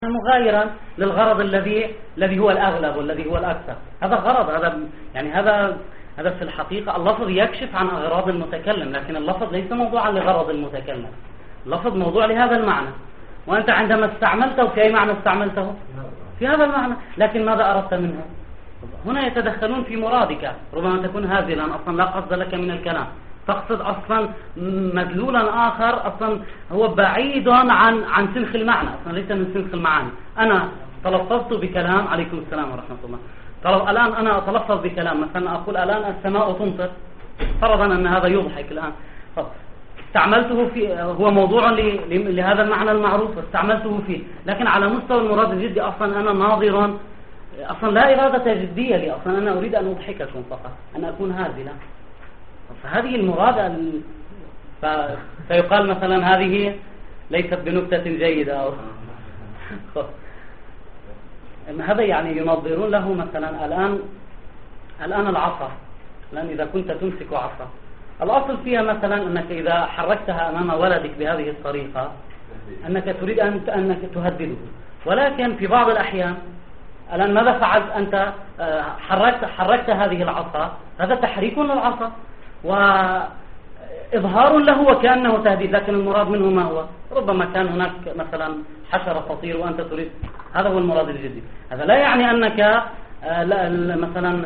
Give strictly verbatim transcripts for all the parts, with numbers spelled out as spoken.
مغايرا للغرض الذي الذي هو الأغلب والذي هو الأكثر. هذا غرض، هذا يعني هذا هذا في الحقيقة اللفظ يكشف عن أغراض المتكلم، لكن اللفظ ليس موضوعا لغرض المتكلم، اللفظ موضوع لهذا المعنى، وأنت عندما استعملته في أي معنى استعملته؟ في هذا المعنى، لكن ماذا أردت منه؟ هنا يتدخلون في مرادك، ربما تكون هازلا أصلا لا قصد لك من الكلام، تقصد أصلا مدلولا آخر أصلا هو بعيد عن عن سنخ المعنى، أصلا ليس من سنخ المعاني. أنا تلفظت بكلام، عليكم السلام ورحمة الله، طلب الآن أنا أتلفظ بكلام، مثلا أقول الآن السماء تمطر، فرضا أن هذا يضحك الآن، استعملته في هو موضوع لهذا المعنى المعروف واستعملته فيه، لكن على مستوى المراد الجدي أصلا أنا ناظر، أصلا لا إرادة جدية لي، أصلا أنا أريد أن أضحككم فقط، أن أكون هازلا. فهذه المراد ف... فيقال مثلا هذه ليست بنكتة جيدة أو هذا يعني ينظرون له مثلا الآن الآن العصا، الآن إذا كنت تمسك عصا، الأصل فيها مثلا أنك إذا حركتها أمام ولدك بهذه الطريقة أنك تريد أن أنك تهدده، ولكن في بعض الأحيان الآن ماذا فعلت أنت؟ حركت حركت هذه العصا، هذا تحريك للعصا وإظهار له وكأنه تهديد، لكن المراد منه ما هو؟ ربما كان هناك مثلا حشرة تطير وأنت تريد، هذا هو المراد الجدي. هذا لا يعني أنك مثلا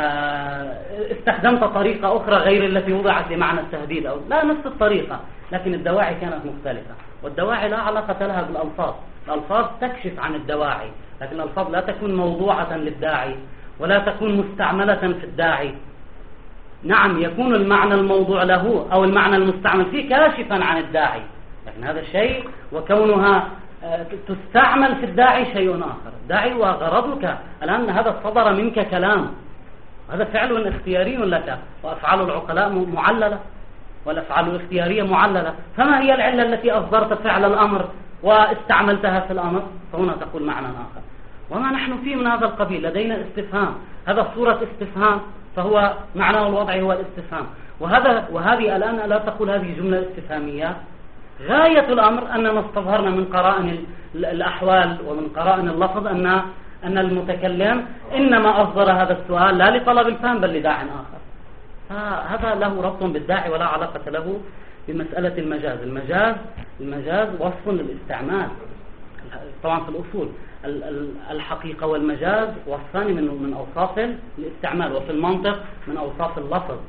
استخدمت طريقة أخرى غير التي وضعت لمعنى التهديد، أو لا، نفس الطريقة، لكن الدواعي كانت مختلفة، والدواعي لا علاقة لها بالألفاظ، الألفاظ تكشف عن الدواعي، لكن الألفاظ لا تكون موضوعة للداعي ولا تكون مستعملة في الداعي. نعم يكون المعنى الموضوع له أو المعنى المستعمل فيه كاشفا عن الداعي، لكن هذا الشيء وكونها تستعمل في الداعي شيء آخر. الداعي وغرضك الآن هذا صدر منك كلام، هذا فعل اختياري لك، وأفعال العقلاء معللة والأفعال الاختيارية معللة، فما هي العلة التي أصدرت فعل الأمر واستعملتها في الأمر؟ فهنا تقول معنى آخر. وما نحن فيه من هذا القبيل، لدينا استفهام، هذا صورة استفهام، فهو معناه الوضعي هو الاستفهام، وهذا وهذه الآن لا تقول هذه جملة استفهامية، غاية الأمر أننا استظهرنا من قرائن الأحوال ومن قرائن اللفظ أن أن المتكلم إنما أصدر هذا السؤال لا لطلب الفهم بل لداع آخر. هذا له ربط بالداعي ولا علاقة له بمسألة المجاز. المجاز المجاز وصف للاستعمال، طبعا في الأصول الحقيقة والمجاز وصفان من من أوصاف الاستعمال، وفي المنطق من أوصاف اللفظ،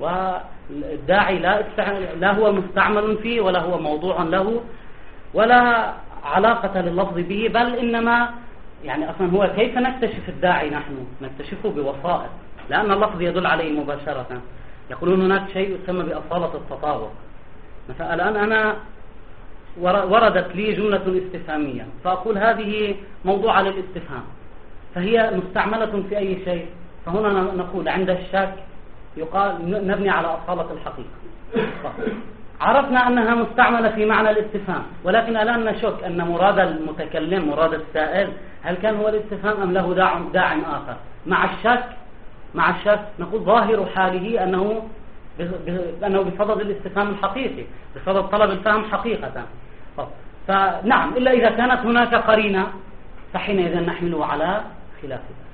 والداعي لا لا هو مستعمل فيه ولا هو موضوع له ولا علاقة لللفظ به، بل إنما يعني أصلا هو كيف نكتشف الداعي؟ نحن نكتشفه بوسائط، لأن اللفظ يدل عليه مباشرة. يقولون هناك شيء يسمى بأصالة التطابق. مثلا الآن أنا وردت لي جملة استفهامية، فأقول هذه موضوعة للاستفهام، فهي مستعملة في أي شيء، فهنا نقول عند الشك يقال نبني على أصالة الحقيقة. عرفنا أنها مستعملة في معنى الاستفهام، ولكن الآن نشك أن مراد المتكلم مراد السائل هل كان هو الاستفهام أم له داع, داع آخر. مع الشك مع الشك نقول ظاهر حاله أنه أنه بصدد الاستفهام الحقيقي، بصدد طلب الفهم حقيقة. فنعم، إلا إذا كانت هناك قرينة فحينئذ نحمله على خلاف ذلك.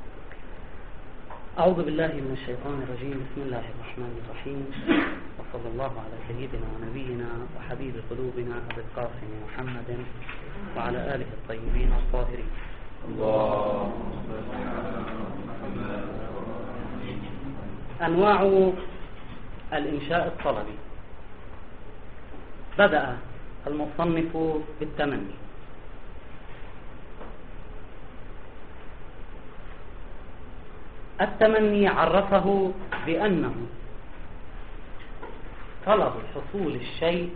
أعوذ بالله من الشيطان الرجيم، بسم الله الرحمن الرحيم، وصلى الله على سيدنا ونبينا وحبيب قلوبنا أبي القاسم محمد وعلى آله الطيبين الطاهرين. أنواع الإنشاء الطلبي. بدأ المصنف بالتمني. التمني عرفه بأنه طلب حصول الشيء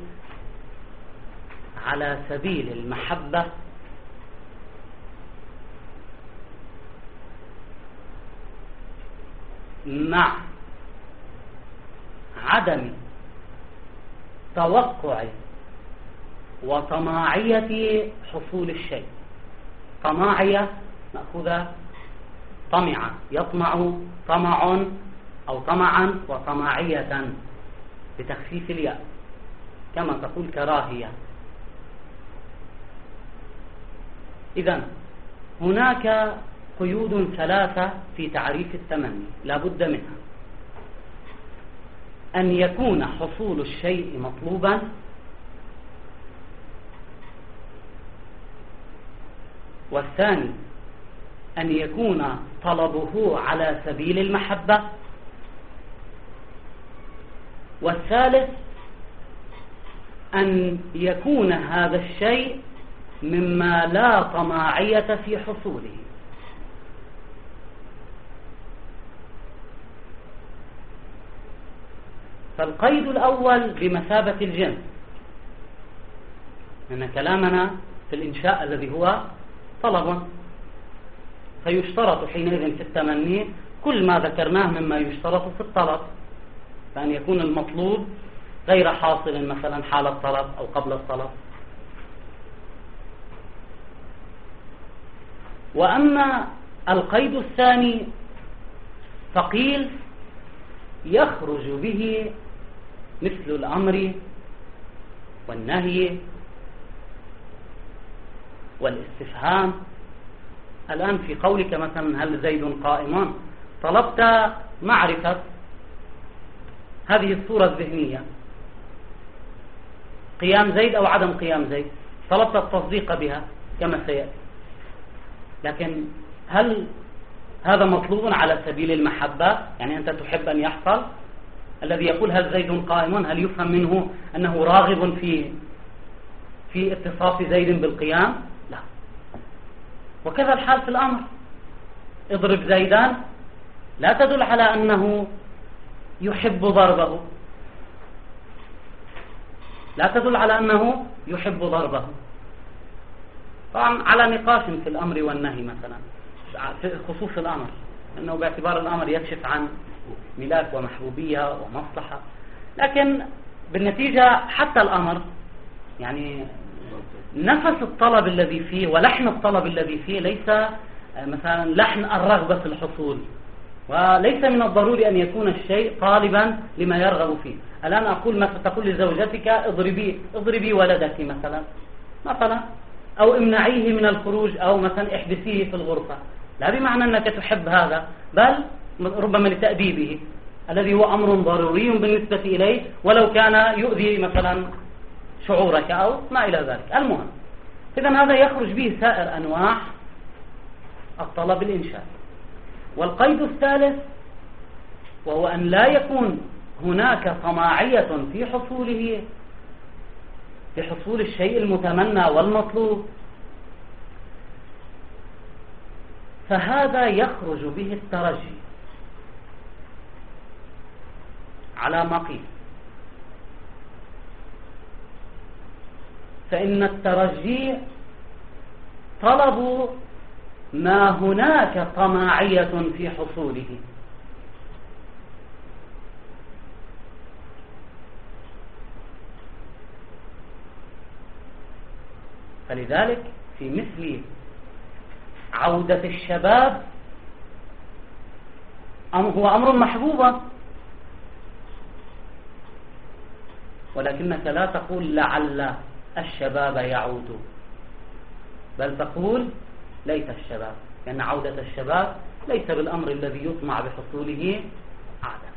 على سبيل المحبة مع عدم توقع وطماعية حصول الشيء. طماعية مأخوذة طمع، يطمع طمع أو طمعا، وطماعية بتخفيف الياء كما تقول كراهية. إذن هناك قيود ثلاثة في تعريف التمني لا بد منها: أن يكون حصول الشيء مطلوبا، والثاني أن يكون طلبه على سبيل المحبة، والثالث أن يكون هذا الشيء مما لا طماعية في حصوله. فالقيد الأول بمثابة الجنس، أن كلامنا في الإنشاء الذي هو طلب، فيشترط حينئذ في التمني كل ما ذكرناه مما يشترط في الطلب، فأن يكون المطلوب غير حاصل مثلا حال الطلب أو قبل الطلب. وأما القيد الثاني فقيل يخرج به مثل الأمر والنهي والاستفهام. الآن في قولك مثلا هل زيد قائم، طلبت معرفة هذه الصورة الذهنية، قيام زيد أو عدم قيام زيد، طلبت التصديق بها كما سيأتي. لكن هل هذا مطلوب على سبيل المحبة؟ يعني أنت تحب أن يحصل؟ الذي يقول هل زيد قائم هل يفهم منه أنه راغب في في اتصاف زيد بالقيام؟ لا. وكذا الحال في الأمر، اضرب زيدان لا تدل على أنه يحب ضربه، لا تدل على أنه يحب ضربه. طبعا على نقاش في الأمر والنهي مثلا في خصوص الأمر، أنه باعتبار الأمر يكشف عن ملاك ومحبوبية ومصلحة، لكن بالنتيجة حتى الأمر يعني نفس الطلب الذي فيه ولحن الطلب الذي فيه ليس مثلا لحن الرغبة في الحصول، وليس من الضروري أن يكون الشيء طالبا لما يرغب فيه. الآن أقول مثلا تقول لزوجتك اضربي اضربي ولدك مثلا مثلا أو امنعيه من الخروج أو مثلا احبسيه في الغرفة، لا بمعنى أنك تحب هذا، بل ربما لتأديبه الذي هو أمر ضروري بالنسبة إليه ولو كان يؤذي مثلا شعورك أو ما إلى ذلك. المهم، إذن هذا يخرج به سائر أنواع الطلب الإنشائي. والقيد الثالث وهو أن لا يكون هناك طماعية في حصوله، في حصول الشيء المتمنى والمطلوب، فهذا يخرج به الترجي على ما قيل. فإن الترجي طلب ما هناك طماعية في حصوله، فلذلك في مثل عودة الشباب هو أمر محبوب، ولكنك لا تقول لعل الشباب يعود، بل تقول ليت الشباب، لأن عودة الشباب ليس بالأمر الذي يطمع بحصوله عادة،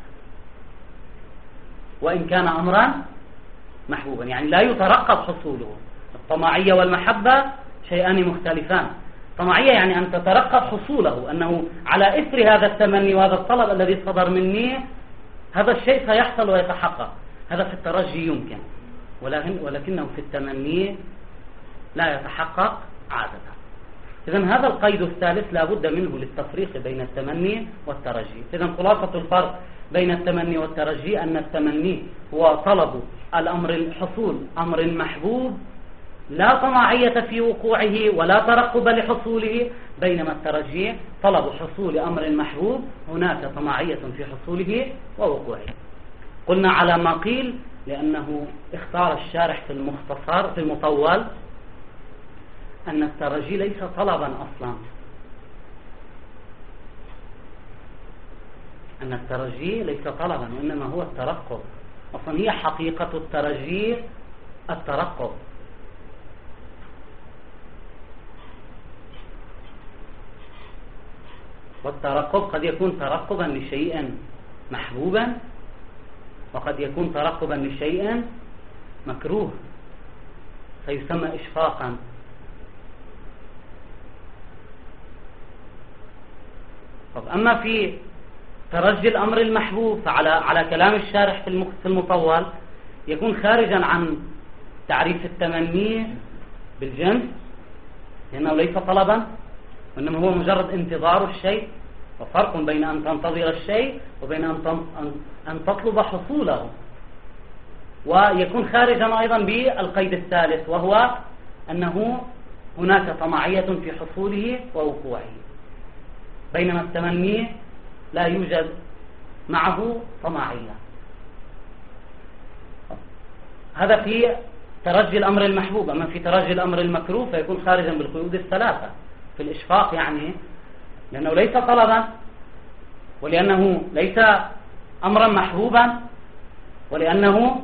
وإن كان أمرا محبوبا، يعني لا يترقب حصوله. الطماعية والمحبة شيئان مختلفان. الطماعية يعني أن تترقب حصوله، أنه على إثر هذا التمني وهذا الطلب الذي صدر مني هذا الشيء سيحصل ويتحقق، هذا في الترجي يمكن، ولكن ولكنه في التمني لا يتحقق عادة. إذن هذا القيد الثالث لا بد منه للتفريق بين التمني والترجي. إذن خلاصة الفرق بين التمني والترجي أن التمني هو طلب الأمر حصول أمر محبوب لا طماعية في وقوعه ولا ترقب لحصوله، بينما الترجي طلب حصول أمر محبوب هناك طماعية في حصوله ووقوعه. قلنا على ما قيل لأنه اختار الشارح في المختصر في المطول أن الترجي ليس طلبا أصلا، أن الترجي ليس طلبا وإنما هو الترقب. أصلا هي حقيقة الترجي الترقب، والترقب قد يكون ترقبا لشيء محبوبا، وقد يكون ترقبا لشيء مكروه فيسمى إشفاقا. طب أما في ترجي الأمر المحبوب فعلى على كلام الشارح في المطول يكون خارجا عن تعريف التمني بالجنس، لأنه ليس طلبا وإنما هو مجرد انتظار الشيء، وفرق بين أن تنتظر الشيء وبين أن تطلب حصوله. ويكون خارجا أيضا بالقيد الثالث، وهو أنه هناك طمعية في حصوله ووقوعه، بينما التمني لا يوجد معه طمعية. هذا في ترجي الأمر المحبوب. أما في ترجي الأمر المكروه فيكون خارجا بالقيود الثلاثة. في الإشفاق يعني لأنه ليس طلبا، ولأنه ليس أمرا محبوبا، ولأنه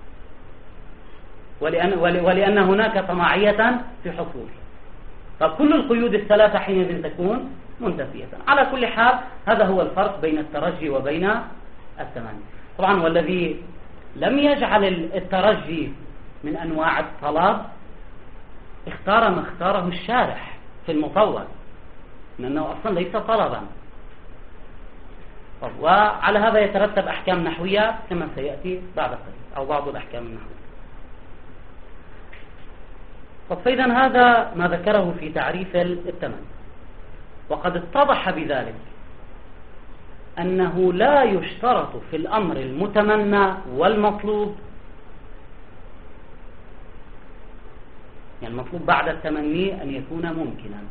ولأن, ولأن هناك طماعية في حصوله. فكل القيود الثلاثة حينئذ تكون منتفية. على كل حال هذا هو الفرق بين الترجي وبين التمني. طبعا والذي لم يجعل الترجي من أنواع الطلب اختار ما اختاره الشارح في المطول، لأنه أصلا ليس طلبا. وعلى هذا يترتب أحكام نحوية كما سيأتي بعد قليل، أو بعض الأحكام النحوية. فإذا هذا ما ذكره في تعريف التمني. وقد اتضح بذلك أنه لا يشترط في الأمر المتمنى والمطلوب، يعني المطلوب بعد التمني أن يكون ممكنا،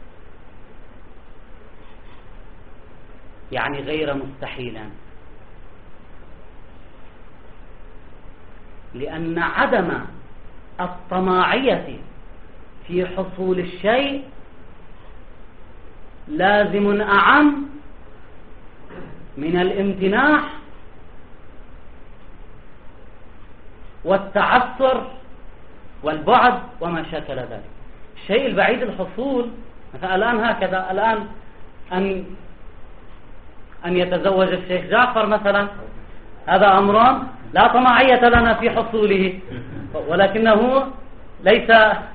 يعني غير مستحيلا، لأن عدم الطماعية في حصول الشيء لازم أعم من الامتناع والتعثر والبعد وما شاكل ذلك. الشيء البعيد الحصول مثلا الآن هكذا، الآن أن أن يتزوج الشيخ جعفر مثلا، هذا أمر لا طماعية لنا في حصوله، ولكنه ليس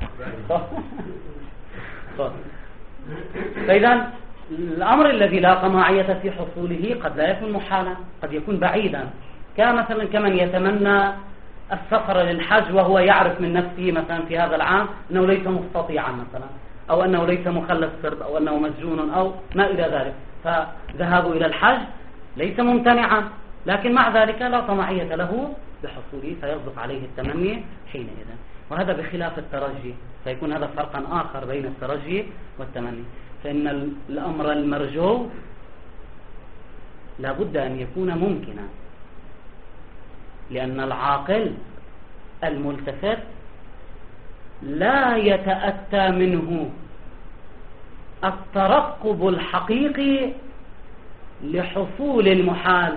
فإذا الأمر الذي لا طماعية في حصوله قد لا يكون محالا، قد يكون بعيدا، كمثلا كمن يتمنى السفر للحج وهو يعرف من نفسه مثلا في هذا العام أنه ليس مستطيعا مثلا، أو أنه ليس مخلص سرب، أو أنه مسجون، أو ما إلى ذلك، فذهابه إلى الحج ليس ممتنعا، لكن مع ذلك لا طماعية له بحصوله، فيصدق عليه التمني حينئذ. وهذا بخلاف الترجي، فيكون هذا فرقا آخر بين الترجي والتمني. فإن الأمر المرجو لابد أن يكون ممكنا، لأن العاقل الملتفت لا يتأتى منه الترقب الحقيقي لحصول المحال.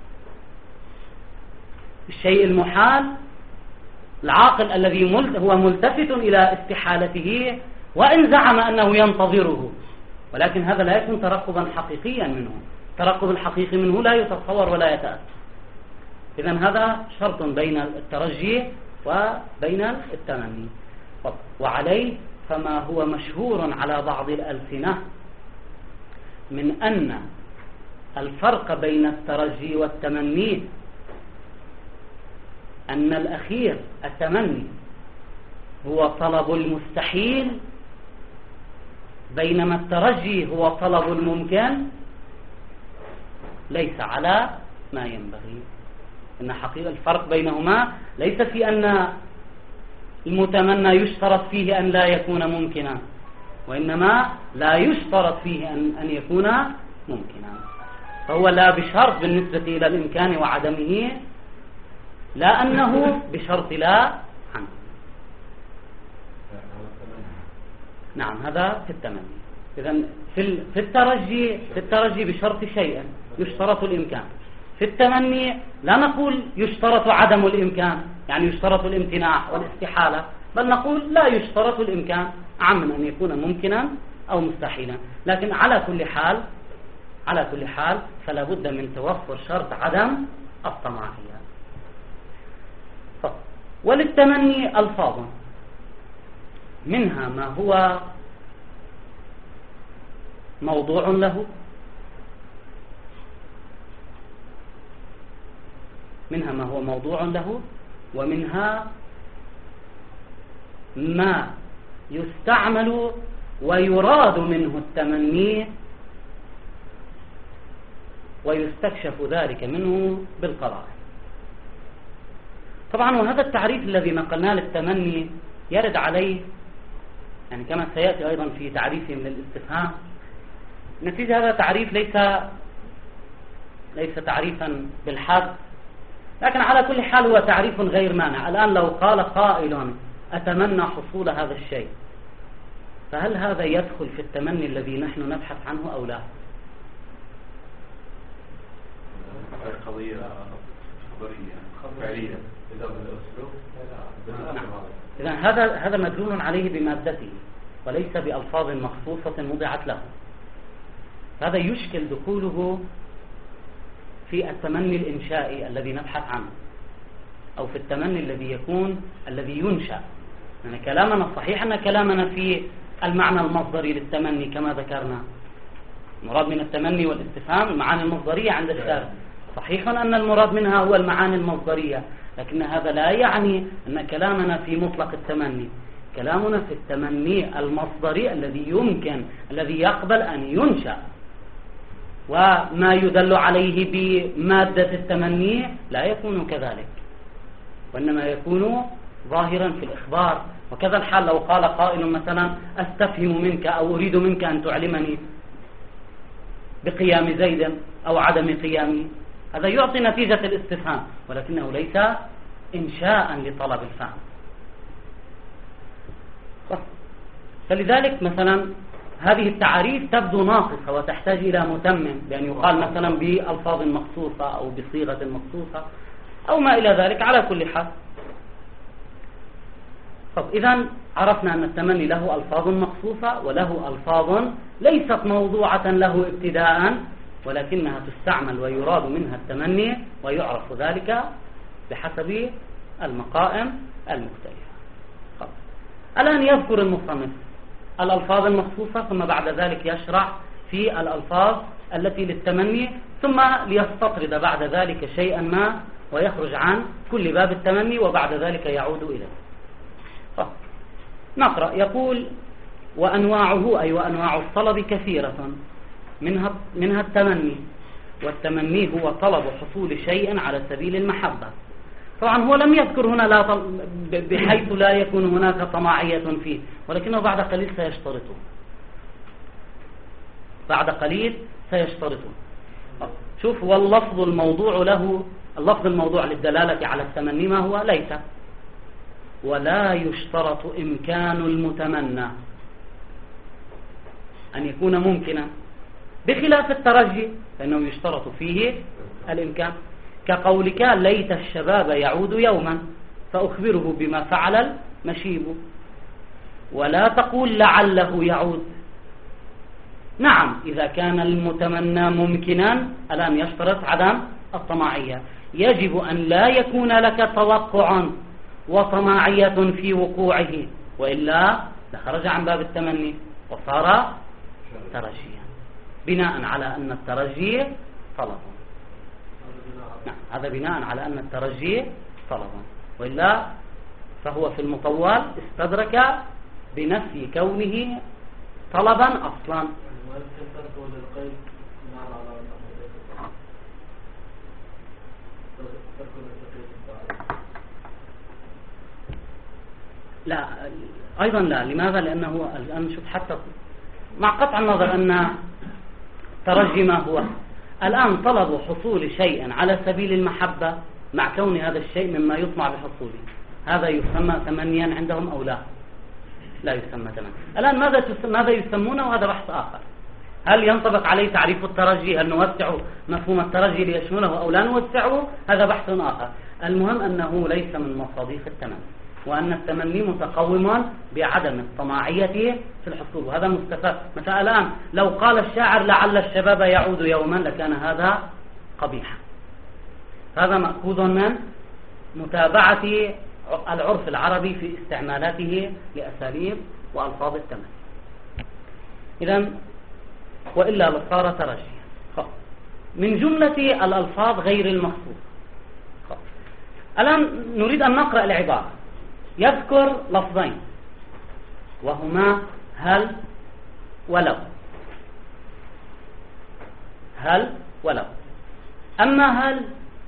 الشيء المحال العاقل الذي هو ملتفت إلى استحالته وإن زعم أنه ينتظره، ولكن هذا لا يكون ترقبا حقيقيا منه. الترقب الحقيقي منه لا يتصور ولا يتأتى. إذن هذا شرط بين الترجي وبين التمني. وعليه فما هو مشهور على بعض الألسنة من أن الفرق بين الترجي والتمني أن الأخير التمني هو طلب المستحيل، بينما الترجي هو طلب الممكن، ليس على ما ينبغي. إن حقيقة الفرق بينهما ليس في أن المتمنى يشترط فيه أن لا يكون ممكنا، وإنما لا يشترط فيه أن, أن يكون ممكنا، فهو لا بشرط بالنسبة إلى الإمكان وعدمه، لا أنه بشرط لا عنه. نعم، هذا في التمني. إذن في في الترجي في الترجي بشرط شيء يشترط الإمكان. في التمني لا نقول يشترط عدم الإمكان، يعني يشترط الامتناع والاستحالة، بل نقول لا يشترط الإمكان، عم من أن يكون ممكنا أو مستحيلا. لكن على كل حال على كل حال فلا بد من توفر شرط عدم الطماعية. وللتمني ألفاظ، منها ما هو موضوع له منها ما هو موضوع له ومنها ما يستعمل ويراد منه التمني ويستكشف ذلك منه بالقرائن. طبعا وهذا التعريف الذي نقلناه للتمني يرد عليه يعني كما سيأتي أيضا في تعريفه من الاستفهام. نتيجة هذا تعريف ليس ليس تعريفا بالحد، لكن على كل حال هو تعريف غير مانع. الآن لو قال قائل أتمنى حصول هذا الشيء، فهل هذا يدخل في التمني الذي نحن نبحث عنه أو لا؟ قضية خبرية فعلية. إذا هذا هذا مدلول عليه بمادته وليس بألفاظ مخصوصة وضعت له. هذا يشكل دخوله في التمني الإنشائي الذي نبحث عنه، أو في التمني الذي يكون الذي ينشأ. يعني كلامنا الصحيح أن كلامنا في المعنى المصدري للتمني كما ذكرنا. المراد من التمني والاستفهام المعاني المصدرية عند الشارع. صحيح أن المراد منها هو المعاني المصدرية، لكن هذا لا يعني أن كلامنا في مطلق التمني. كلامنا في التمني المصدري الذي يمكن الذي يقبل أن ينشأ، وما يدل عليه بمادة التمني لا يكون كذلك، وإنما يكون ظاهرا في الإخبار. وكذا الحال لو قال قائل مثلا أستفهم منك أو أريد منك أن تعلمني بقيام زيد أو عدم قيامه، هذا يعطي نتيجة الاستفهام ولكنه ليس إنشاء لطلب الفهم. فلذلك مثلا هذه التعاريف تبدو ناقصة وتحتاج إلى متمم، بأن يقال مثلا بألفاظ مخصوصة أو بصيغة مخصوصة أو ما إلى ذلك. على كل حال طب إذن عرفنا أن التمني له ألفاظ مخصوصة وله ألفاظ ليست موضوعة له ابتداء، ولكنها تستعمل ويراد منها التمني، ويعرف ذلك بحسب المقائم المختلفة. طب الآن يذكر المصنف الألفاظ المخصوصة، ثم بعد ذلك يشرع في الألفاظ التي للتمني، ثم ليستطرد بعد ذلك شيئا ما ويخرج عن كل باب التمني وبعد ذلك يعود إليه. طب نقرأ. يقول وأنواعه أي وأنواع الطلب كثيرة، منها منها التمني، والتمني هو طلب حصول شيء على سبيل المحبة. طبعا هو لم يذكر هنا لا طل... بحيث لا يكون هناك طماعية فيه، ولكنه بعد قليل سيشترطه بعد قليل سيشترطه. شوف، واللفظ الموضوع له اللفظ الموضوع للدلالة على التمني ما هو؟ ليس. ولا يشترط إمكان المتمنى أن يكون ممكنا، بخلاف الترجي فإنه يشترط فيه الإمكان، كقولك ليت الشباب يعود يوما فأخبره بما فعل المشيب. ولا تقول لعله يعود. نعم إذا كان المتمنى ممكنا الآن يشترط عدم الطماعية. يجب أن لا يكون لك توقع وطماعية في وقوعه، وإلا لخرج عن باب التمني وصار ترجيا، بناء على أن الترجي طلب. نعم هذا بناء على أن الترجي طلب، وإلا فهو في المطول استدرك بنفي كونه طلبا أصلا. لا أيضا لا. لماذا؟ لأنه الآن شوف، حتى مع قطع النظر أن ترجي ما هو الآن طلب حصول شيء على سبيل المحبة، مع كون هذا الشيء مما يطمع بحصوله، هذا يسمى تمنيا عندهم أو لا؟ لا يسمى تمنيا. الآن ماذا ماذا يسمونه؟ وهذا بحث آخر. هل ينطبق عليه تعريف الترجي؟ هل نوسع مفهوم الترجي ليشمله أو لا نوسعه؟ هذا بحث آخر. المهم أنه ليس من مصاديق التمني. وأن التمني متقوم بعدم الطماعية في الحصول، وهذا مستفاد. مثلا الآن لو قال الشاعر لعل الشباب يعود يوما لكان هذا قبيحا. هذا مأخوذ من متابعة العرف العربي في استعمالاته لأساليب وألفاظ التمني. إذن وإلا لصار ترجيا. من جملة الألفاظ غير المخصوص. الآن نريد أن نقرأ العبارة. يذكر لفظين وهما هل ولو. هل ولو. أما هل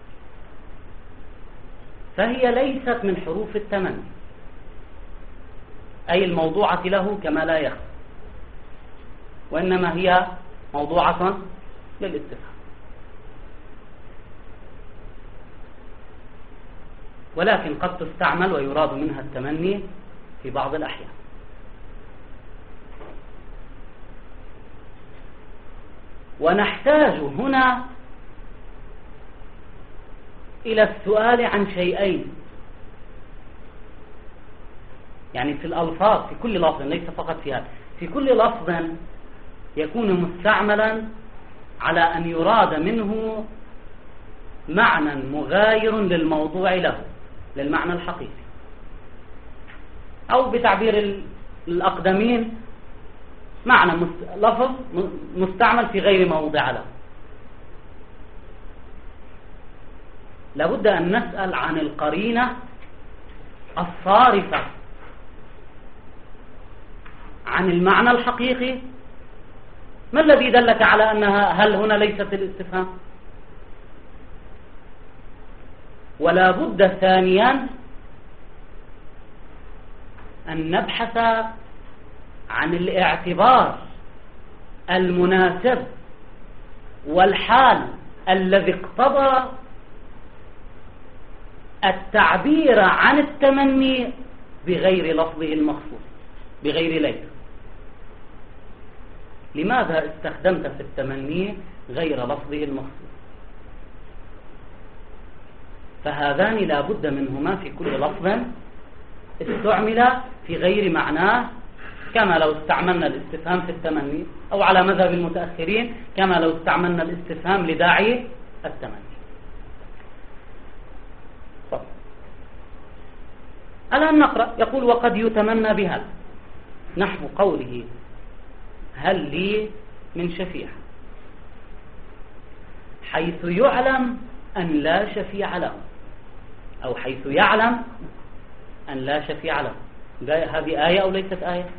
فهي ليست من حروف التمني، أي الموضوعة له كما لا يخفى، وإنما هي موضوعة للاستفهام. ولكن قد تستعمل ويراد منها التمني في بعض الأحيان. ونحتاج هنا إلى السؤال عن شيئين، يعني في الألفاظ، في كل لفظ، ليس فقط في هذا، في كل لفظ يكون مستعملا على أن يراد منه معنى مغاير للموضوع له، للمعنى الحقيقي، أو بتعبير الأقدمين معنى لفظ مستعمل في غير موضع له. لابد أن نسأل عن القرينة الصارفة عن المعنى الحقيقي. ما الذي دلك على أنها هل هنا ليست الاستفهام؟ ولا بد ثانيا أن نبحث عن الاعتبار المناسب والحال الذي اقتضى التعبير عن التمني بغير لفظه المخصوص، بغير ليس. لماذا استخدمت في التمني غير لفظه المخصوص؟ فهذان لا بد منهما في كل لفظ استعمل في غير معناه، كما لو استعملنا الاستفهام في التمني، أو على مذهب المتأخرين كما لو استعملنا الاستفهام لداعي التمني. طب. الآن نقرأ. يقول وقد يتمنى بهل، نحو قوله هل لي من شفيع، حيث يعلم أن لا شفيع له، أو حيث يعلم أن لا شفيع له. هذه آية أو ليست آية؟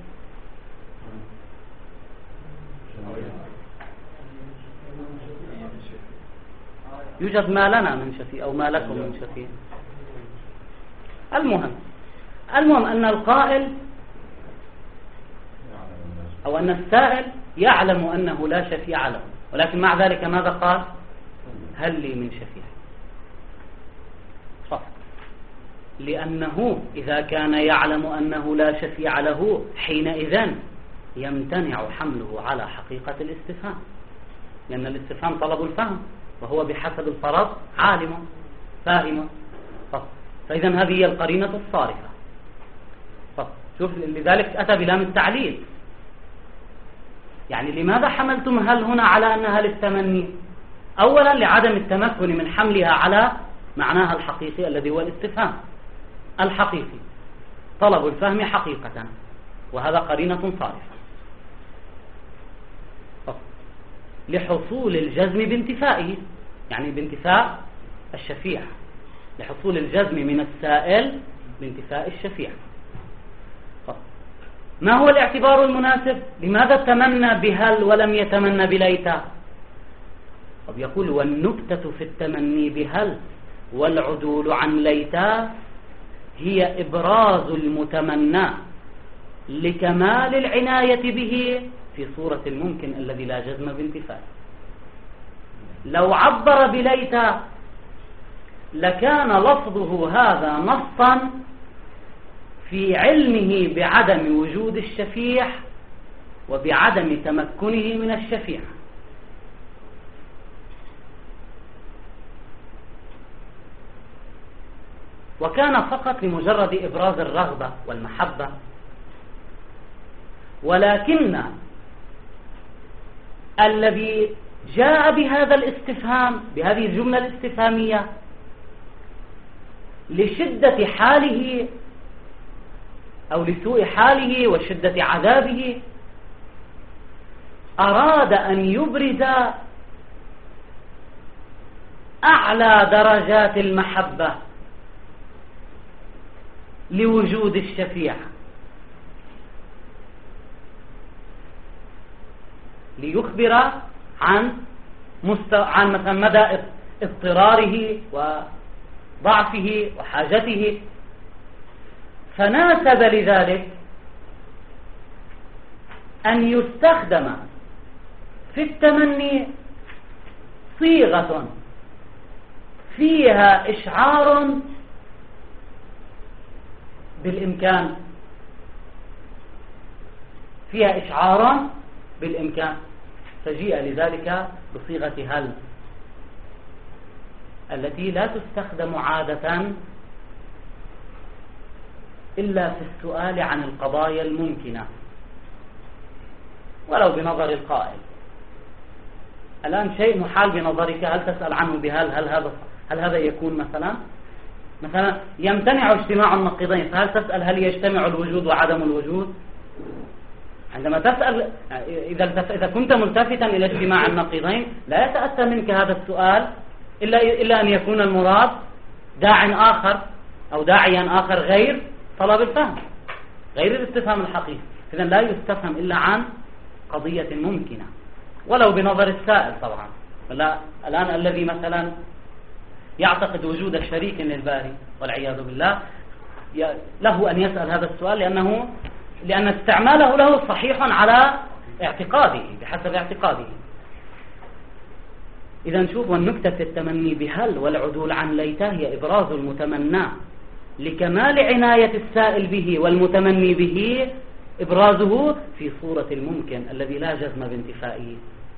يوجد ما لنا من شفيع أو ما لكم من شفيع. المهم المهم أن القائل أو أن السائل يعلم أنه لا شفيع له، ولكن مع ذلك ماذا قال؟ هل لي من شفيع. فقط لأنه إذا كان يعلم أنه لا شفيع له حينئذ يمتنع حمله على حقيقة الاستفهام، لأن الاستفهام طلب الفهم، وهو بحسب الفرض عالم فاهم. فإذا هذه هي القرينة الصارفة. شوف لذلك أتى بلام التعليل. يعني لماذا حملتم هل هنا على أنها للتمني؟ أولا لعدم التمكن من حملها على معناها الحقيقي الذي هو الاستفهام الحقيقي، طلب الفهم حقيقة، وهذا قرينة صارفة. لحصول الجزم بانتفائه، يعني بانتفاء الشفيع، لحصول الجزم من السائل بانتفاء الشفيع. ما هو الاعتبار المناسب؟ لماذا تمنى بهل ولم يتمنى بليتا؟ طب يقول والنكتة في التمني بهل والعدول عن ليتا هي إبراز المتمنى لكمال العناية به في صورة الممكن الذي لا جزم بانتفاء. لو عبر بليتا لكان لفظه هذا نصا في علمه بعدم وجود الشفيع وبعدم تمكنه من الشفيع. وكان فقط لمجرد إبراز الرغبة والمحبة، ولكن الذي جاء بهذا الاستفهام، بهذه الجملة الاستفهامية، لشدة حاله أو لسوء حاله وشدة عذابه، أراد أن يبرز أعلى درجات المحبة لوجود الشفيع، ليخبر عن مست... عن مثلا مدى اضطراره وضعفه وحاجته. فناسب لذلك أن يستخدم في التمني صيغة فيها إشعار بالإمكان، فيها إشعار بالإمكان، فجيء لذلك بصيغة هل، التي لا تستخدم عادة إلا في السؤال عن القضايا الممكنة ولو بنظر القائل. الآن شيء محال بنظرك، هل تسأل عنه بهل؟ هل هذا هل هذا يكون مثلا مثلا يمتنع اجتماع النقيضين، فهل تسأل هل يجتمع الوجود وعدم الوجود؟ عندما تسأل إذا إذا كنت ملتفتا إلى اجتماع النقيضين لا يتأتى منك هذا السؤال إلا إلا أن يكون المراد داع آخر أو داعيا آخر غير طلب الفهم، غير الاستفهام الحقيقي. إذن لا يستفهم إلا عن قضية ممكنة ولو بنظر السائل طبعا. لا الآن الذي مثلا يعتقد وجود شريك للباري والعياذ بالله له أن يسأل هذا السؤال، لأنه لأن استعماله له صحيح على اعتقاده بحسب اعتقاده. إذا نشوف، والنكتة في التمني بهل والعدول عن ليته هي إبراز المتمنى لكمال عناية السائل به والمتمني به، إبرازه في صورة الممكن الذي لا جزم بانتفائه.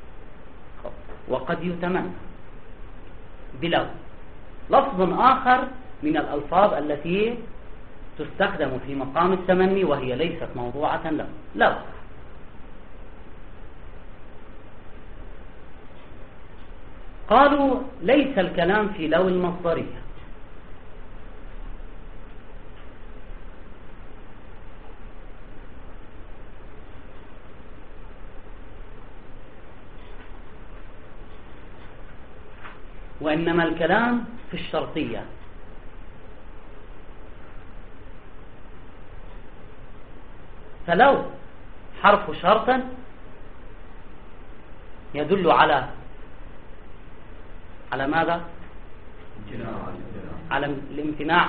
وقد يتمنى بلو، لفظ آخر من الألفاظ التي تستخدم في مقام التمني وهي ليست موضوعة له. لو قالوا ليس الكلام في لو المصدرية، وإنما الكلام في الشرطية. فلو حرف شرط يدل على على ماذا؟ على الامتناع،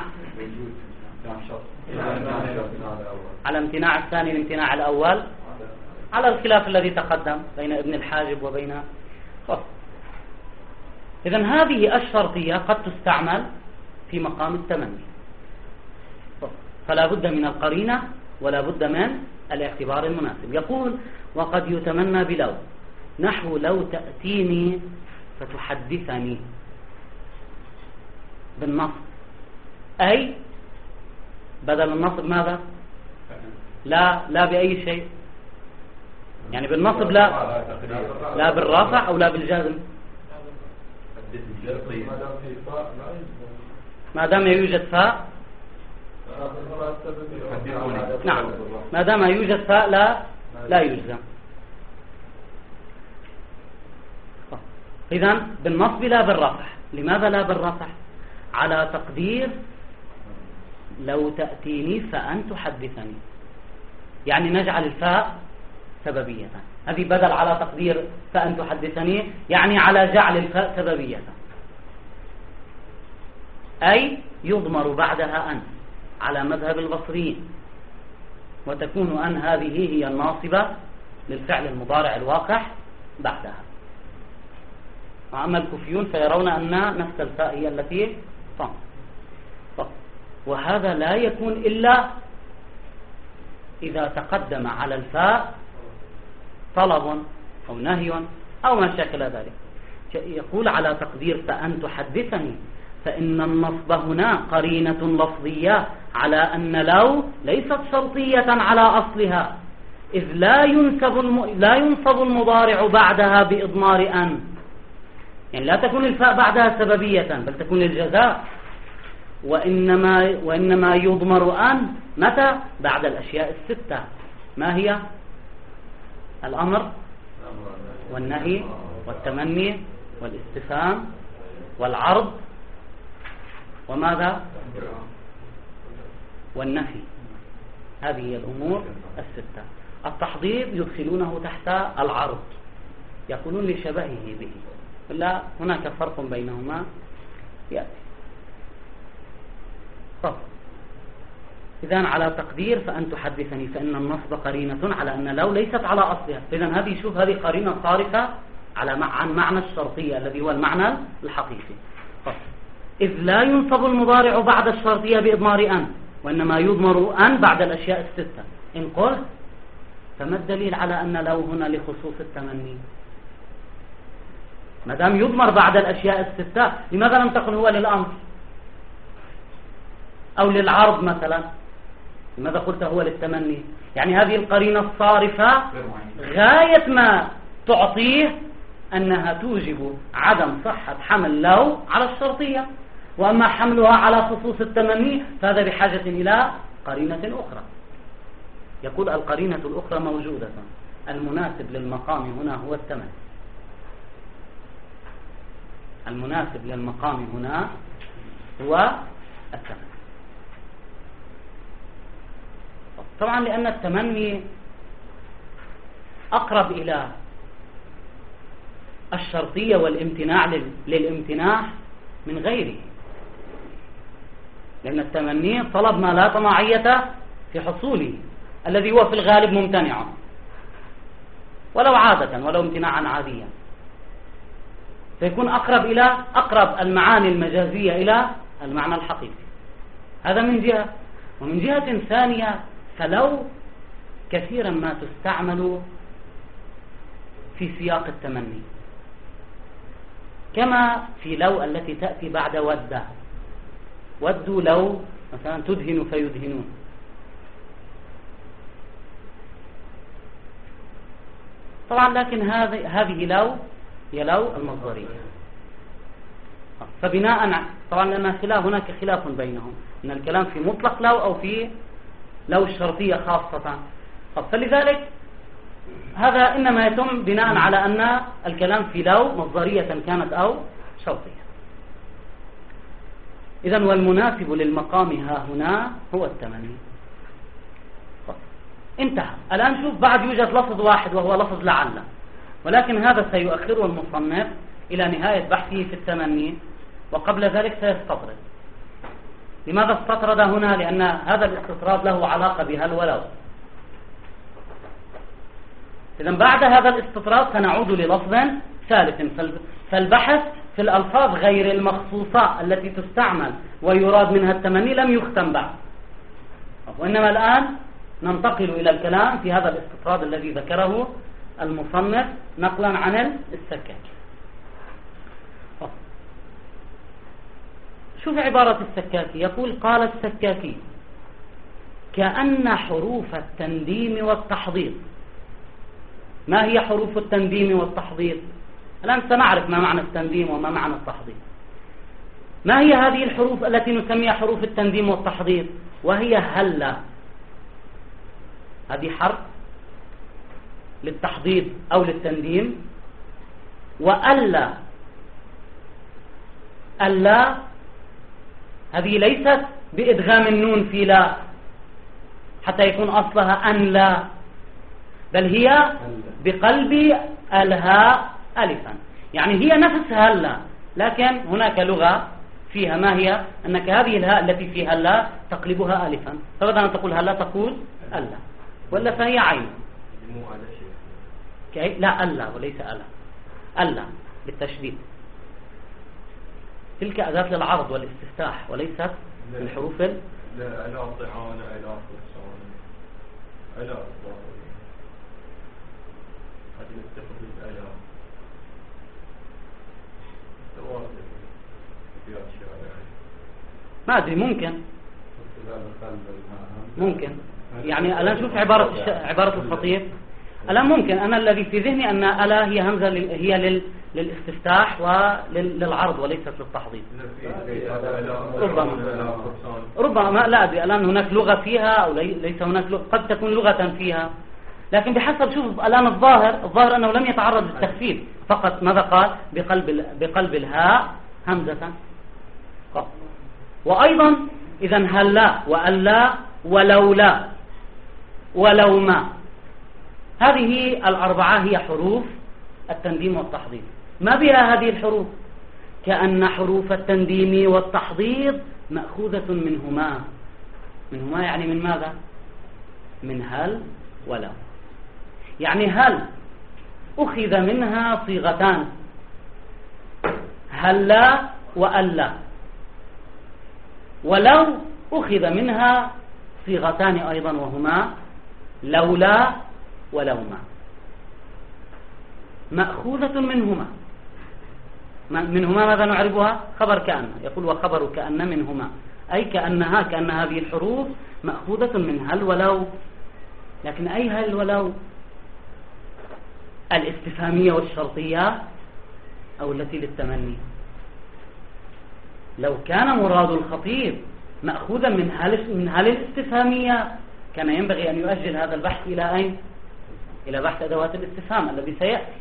على امتناع الثاني، الامتناع الأول، على الخلاف الذي تقدم بين ابن الحاجب وبين خص. إذن هذه الشرطية قد تستعمل في مقام التمني، فلا بد من القرينة ولا بد من الاعتبار المناسب. يقول وقد يتمنى بلو، نحو لو تأتيني فتحدثني بالنصب، أي بدل النصب ماذا؟ لا لا بأي شيء، يعني بالنصب لا لا بالرافع أو لا بالجازم، ما دام يوجد فاء. نعم، ما دام يوجد فاء لا لا يجزم. إذن بالنصب لا بالرفع. لماذا لا بالرفع؟ على تقدير لو تأتيني فأن تحدثني، يعني نجعل الفاء سببية. هذه بدل على تقدير فأن تحدثني، يعني على جعل الفاء سببية، أي يضمر بعدها أن على مذهب البصريين، وتكون أن هذه هي الناصبة للفعل المضارع الواقع بعدها. وأما الكوفيون فيرون أن نفس الفاء هي التي تنصب، وهذا لا يكون إلا إذا تقدم على الفاء طلب أو نهي أو ما شكل ذلك. يقول على تقدير فأن تحدثني، فإن النصب هنا قرينة لفظية على أن لو ليست شرطية على أصلها، إذ لا ينسب الم... لا ينصب المضارع بعدها بإضمار أن، يعني لا تكون الفاء بعدها سببية بل تكون الجزاء، وإنما, وإنما يضمر أن متى؟ بعد الأشياء الستة. ما هي؟ الأمر والنهي والتمني والاستفهام والعرض وماذا؟ والنفي. هذه هي الأمور الستة. التحضير يدخلونه تحت العرض، يقولون لشبهه به، لا هناك فرق بينهما يأتي. طب إذن على تقدير فأن تحدثني فإن النصب قرينة على أن لو ليست على أصلها، إذن هذه شوف هذه قرينة صارفة على عن معنى الشرطية الذي هو المعنى الحقيقي. طب إذ لا ينصب المضارع بعد الشرطية بإضمار أن، وإنما يضمر أن بعد الأشياء الستة. إن قلت فما الدليل على أن لو هنا لخصوص التمني؟ ما دام يضمر بعد الأشياء الستة لماذا لم تقل هو للأمر أو للعرض مثلا؟ لماذا قلت هو للتمني؟ يعني هذه القرينة الصارفة غاية ما تعطيه أنها توجب عدم صحة حمل لو على الشرطية، وأما حملها على خصوص التمني فهذا بحاجة إلى قرينة أخرى. يقول القرينة الأخرى موجودة، المناسب للمقام هنا هو التمني. المناسب للمقام هنا هو التمني. طبعا لأن التمني أقرب إلى الشرطية والامتناع للامتناع من غيره، لأن التمني طلب ما لا طماعية في حصوله الذي هو في الغالب ممتنع ولو عادة ولو امتناعا عاديا، فيكون أقرب إلى أقرب المعاني المجازية إلى المعنى الحقيقي. هذا من جهة. ومن جهة ثانية فلو كثيرا ما تستعمل في سياق التمني، كما في لو التي تأتي بعد ود، ودوا لو مثلا تدهن فيدهنون. طبعا لكن هذه هذه لو هي لو المصدرية. فبناء طبعا لأن خلاف هناك خلاف بينهم، إن الكلام في مطلق لو أو في لو الشرطية خاصة. فلذلك هذا إنما يتم بناء على أن الكلام في لو مصدرية كانت أو شرطية. إذن والمناسب للمقام ها هنا هو التمني. انتهى. الآن شوف بعد يوجد لفظ واحد وهو لفظ لعل، ولكن هذا سيؤخره المصنف إلى نهاية بحثه في التمني، وقبل ذلك سيستطرد. لماذا استطرد هنا؟ لأن هذا الاستطراد له علاقة بهل ولو. إذن بعد هذا الاستطراد سنعود للفظ ثالث، فالبحث في الألفاظ غير المخصوصة التي تستعمل ويراد منها التمني لم يختم بعد، وإنما الآن ننتقل إلى الكلام في هذا الاستطراد الذي ذكره المصنف نقلا عن السكاكي. شوف عبارة السكاكي، يقول قال السكاكي: كأن حروف التنديم والتحضير. ما هي حروف التنديم والتحضير؟ الآن سنعرف ما معنى التنديم وما معنى التحضير. ما هي هذه الحروف التي نسميها حروف التنديم والتحضير؟ وهي هلا، هذه حرف للتحضير أو للتنديم، وألا، ألا هذه ليست بإدغام النون في لا حتى يكون أصلها أن لا، بل هي بقلب الهاء ألفا، يعني هي نفس هلا، لكن هناك لغة فيها ما هي أنك هذه الهاء التي فيها لا تقلبها ألفا، فبدل أن تقول هلا تقول ألا، ولا فهي عين. لا ألا وليس ألا، ألا بالتشديد. تلك أداة للعرض والاستفتاح وليست من حروف ال... لا ألا طعان ألا فرسان ألا الظاهر قد نستخدم ألا توازن في الشارع. ما أدري، ممكن ممكن يعني الآن شوف عبارة الش... عبارة الخطيب الآن ممكن أنا الذي في ذهني أن ألا هي همزة لل... هي لل... للاستفتاح وللعرض وليست للتحضيض. ربما ربما لا أدري الآن هناك لغة فيها أو لي... ليس هناك لغة. قد تكون لغة فيها، لكن بحسب شوف الآن الظاهر الظاهر أنه لم يتعرض للتخفيف فقط. ماذا قال؟ بقلب ال... بقلب الهاء همزة. وأيضا إذا هلا وألا ولولا ولو ما، هذه الأربعة هي حروف التنديم والتحضيض. ما بها هذه الحروف؟ كأن حروف التنديم والتحضيض مأخوذة منهما. منهما يعني من ماذا؟ من هل ولو. يعني هل أخذ منها صيغتان، هلا وألا، ولو أخذ منها صيغتان أيضا وهما لولا ولوما، مأخوذة منهما. منهما ماذا نعربها؟ خبر كأن. يقول وخبر كأن منهما، أي كأنها كأن هذه الحروف مأخوذة من هل ولو. لكن أي هل ولو؟ الاستفهامية والشرطية أو التي للتمني؟ لو كان مراد الخطيب مأخوذا من هل من هل الاستفهامية كان ينبغي أن يؤجل هذا البحث إلى أين؟ إلى بحث أدوات الاستفهام الذي سيأتي.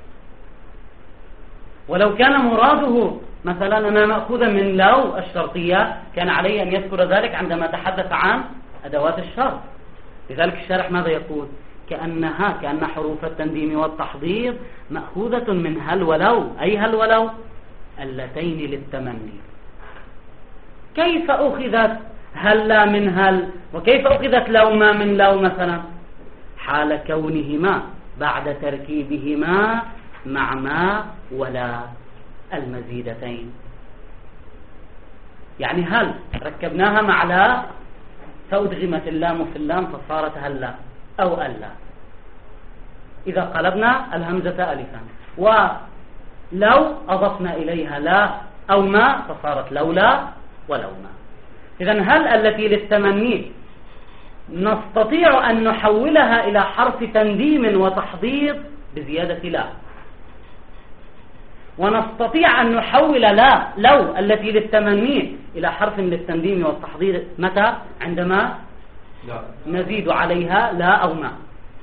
ولو كان مراده مثلا أنا مأخوذا من لو الشرطية كان عليه أن يذكر ذلك عندما تحدث عن أدوات الشرط. لذلك الشارح ماذا يقول؟ كأنها كأن حروف التنديم والتحضيض مأخوذة من هل ولو، أي هل ولو اللتين للتمني. كيف أخذت هلا من هل وكيف أخذت لوما من لو مثلا؟ حال كونهما بعد تركيبهما مع ما ولا المزيدتين. يعني هل ركبناها مع لا فأدغمت اللام في اللام فصارت هلا أو ألا، إذا قلبنا الهمزة ألفا، ولو أضفنا إليها لا أو ما فصارت لولا ولوما. إذن هل التي للتمني نستطيع أن نحولها إلى حرف تنديم وتحضيض بزيادة لا، ونستطيع أن نحول لا لو التي للتمني إلى حرف للتنديم والتحضيض متى؟ عندما لا. نزيد عليها لا أو ما.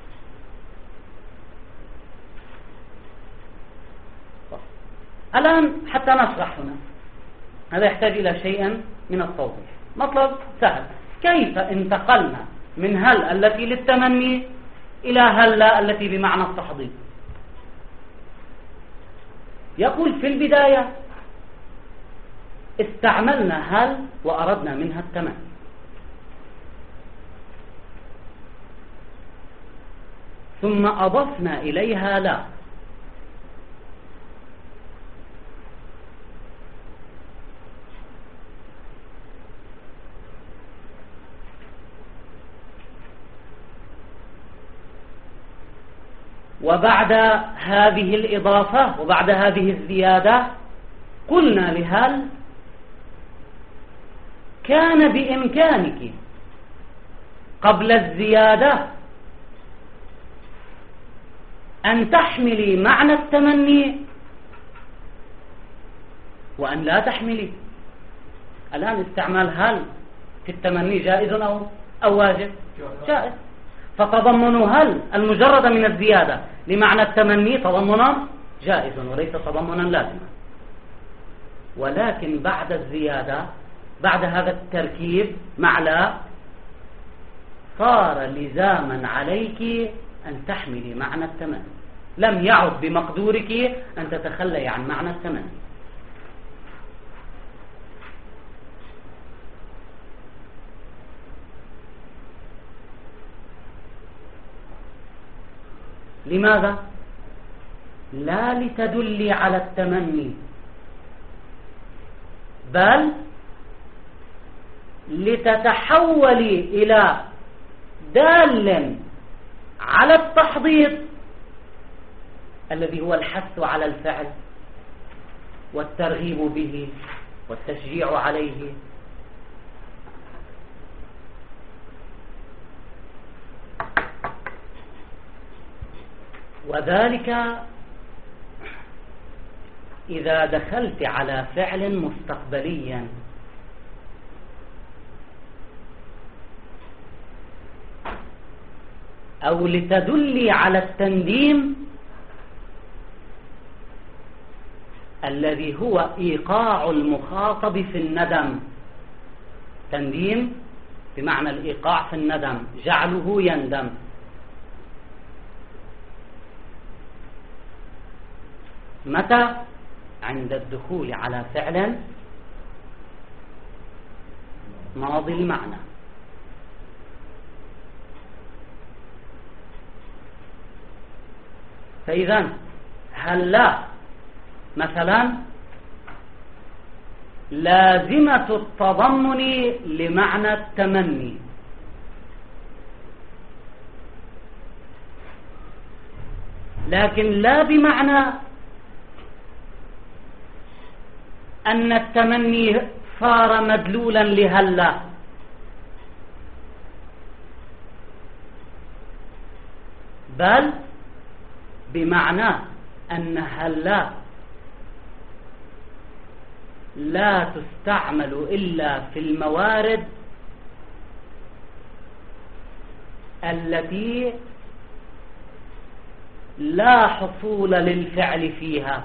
الآن حتى نشرح هنا، هذا يحتاج إلى شيء من التوضيح. مطلب سهل، كيف انتقلنا من هل التي للتمني إلى هل لا التي بمعنى التحضيض؟ يقول في البداية استعملنا هل وأردنا منها التمني، ثم أضفنا إليها لا، وبعد هذه الإضافة وبعد هذه الزيادة قلنا لهل كان بإمكانك قبل الزيادة أن تحملي معنى التمني وأن لا تحملي. الآن استعمال هل في التمني جائز أو أو واجب؟ جائز. فتضمن هل المجرد من الزيادة لمعنى التمني تضمنا جائز وليس تضمنا لازما. ولكن بعد الزيادة بعد هذا التركيب مع لا صار لزاما عليك أن تحملي معنى التمني، لم يعد بمقدورك أن تتخلي عن معنى التمني. لماذا؟ لا لتدلي على التمني، بل لتتحولي إلى دال على التحضيض الذي هو الحث على الفعل والترغيب به والتشجيع عليه. وذلك إذا دخلت على فعل مستقبليا أو لتدلي على التنديم الذي هو إيقاع المخاطب في الندم. تنديم بمعنى الإيقاع في الندم، جعله يندم. متى؟ عند الدخول على فعل ماضي المعنى. فإذا هلا مثلا لازمة التضمن لمعنى التمني، لكن لا بمعنى أن التمني صار مدلولا لهلا، بل بمعنى أن هلا لا تستعمل إلا في الموارد التي لا حصول للفعل فيها.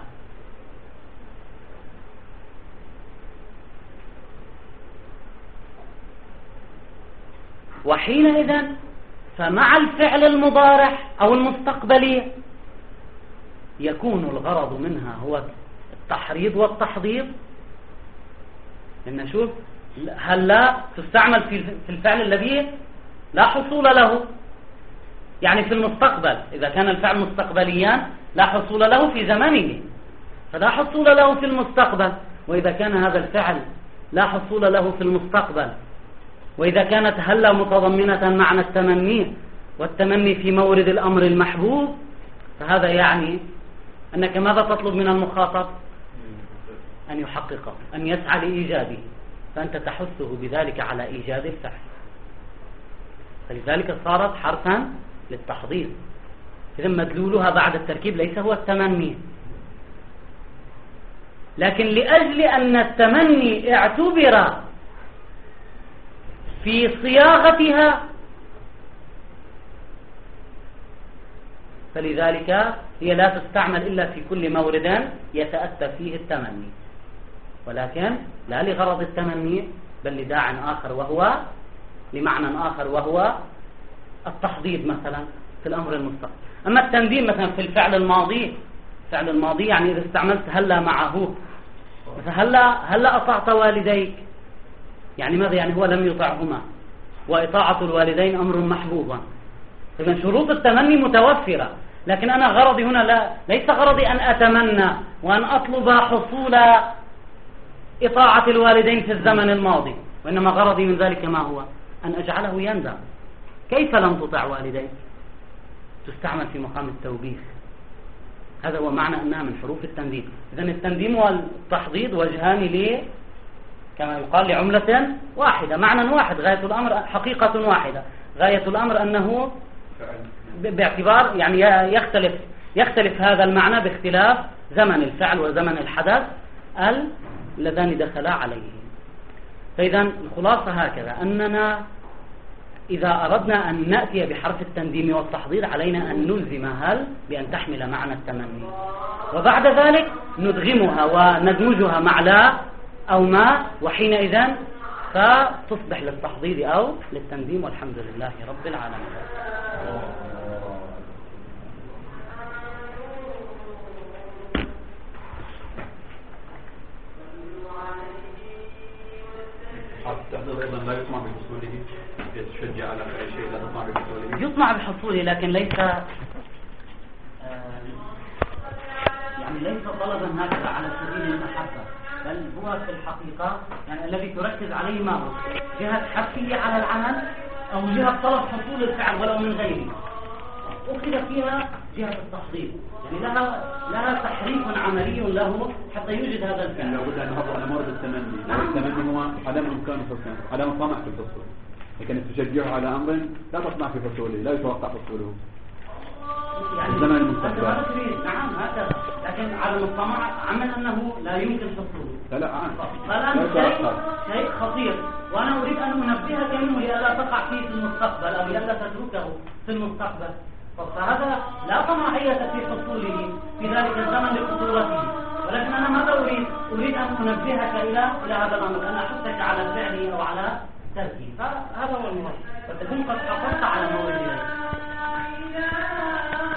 وحينئذ فمع الفعل المضارع أو المستقبلي يكون الغرض منها هو التحريض والتحضيض. لأن شوف هلا تستعمل في الفعل الذي لا حصول له، يعني في المستقبل. إذا كان الفعل مستقبليا لا حصول له في زمانه فلا حصول له في المستقبل، وإذا كان هذا الفعل لا حصول له في المستقبل، وإذا كانت هلا متضمنة معنى التمني والتمني في مورد الأمر المحبوب، فهذا يعني أنك ماذا تطلب من المخاطب؟ أن يحققه، أن يسعى لإيجاده، فأنت تحثه بذلك على إيجاد الفعل. فلذلك صارت حرفا للتحضير. إذا مدلولها بعد التركيب ليس هو التمني، لكن لأجل أن التمني اعتبر في صياغتها فلذلك هي لا تستعمل إلا في كل مورد يتأتى فيه التمني، ولكن لا لغرض التمني بل لداع آخر وهو لمعنى آخر وهو التحضيض مثلا في الأمر المستقبل. أما التنديم مثلا في الفعل الماضي، الفعل الماضي يعني إذا استعملت هلا معه مثلا هلا هلا أطعت والديك، يعني ماذا؟ يعني هو لم يطعهما، وإطاعة الوالدين أمر محبوب. إذن شروط التمني متوفرة، لكن أنا غرضي هنا لا ليس غرضي أن أتمنى وأن أطلب حصول إطاعة الوالدين في الزمن الماضي، وإنما غرضي من ذلك ما هو؟ أن أجعله يندم. كيف لم تطع والديك؟ تستعمل في مقام التوبيخ. هذا هو معنى أنها من حروف التنديم. إذن التنديم والتحضيض وجهان ليه كما يقال لعملة واحدة، معنى واحد، غاية الأمر حقيقة واحدة. غاية الأمر أنه باعتبار يعني يختلف يختلف هذا المعنى باختلاف زمن الفعل وزمن الحدث اللذان دخلا عليه. فإذا الخلاصة هكذا، أننا إذا أردنا أن نأتي بحرف التنديم والتحضير علينا أن نلزم هل بأن تحمل معنى التمني، وبعد ذلك ندغمها وندمجها مع لا أو ما، وحينئذ فتصبح للتحضير أو للتنديم، والحمد لله رب العالمين. التحضير أيضا لا يطمع بحصوله، يتشجع على أي شيء لا يطمع بحصوله، يطمع بحصوله لكن ليس يعني ليس طلبا هكذا على سبيل المحبة، بل هو في الحقيقة يعني الذي تركز عليه ما هو جهة حثية على العمل أو جهة طلب حصول الفعل ولو من غيره، أخذ فيها جهة التحضير، يعني لها لها تحريف عملي له حتى يوجد هذا الفعل. لابد أن نحضر على مورد التمني، التمني هو علامة إمكانه حصوله، علامة طمع في الحصول، لكن تشجعه على أمر لا تطمع في حصوله، لا يتوقع حصوله. يعني الزمن أنت المستقبل. ماذا تريد؟ نعم هكذا، لكن عدم الطمع عمل أنه لا يمكن حصوله. لا لا عام. فالآن شيء شيء خطير، وأنا أريد أن أنبهك منه لئلا تقع فيه في المستقبل أو لئلا تتركه في المستقبل. فهذا لا طماعية في حصوله في ذلك الزمن لخطورته، ولكن أنا ماذا أريد؟ أريد أن أنبهك إلى إلى هذا الأمر، أن أحثك على فعله أو على تركه. فهذا هو المراد، فتكون قد حققت